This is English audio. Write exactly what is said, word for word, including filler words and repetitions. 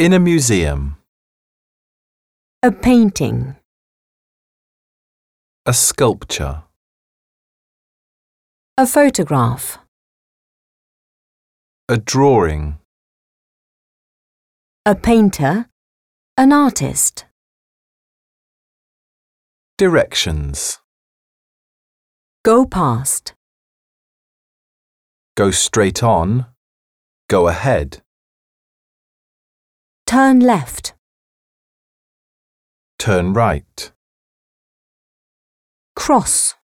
In a museum. A painting. A sculpture. A photograph. A drawing. A painter. An artist. Directions. Go past. Go straight on. Go ahead. Turn left. Turn right. Cross.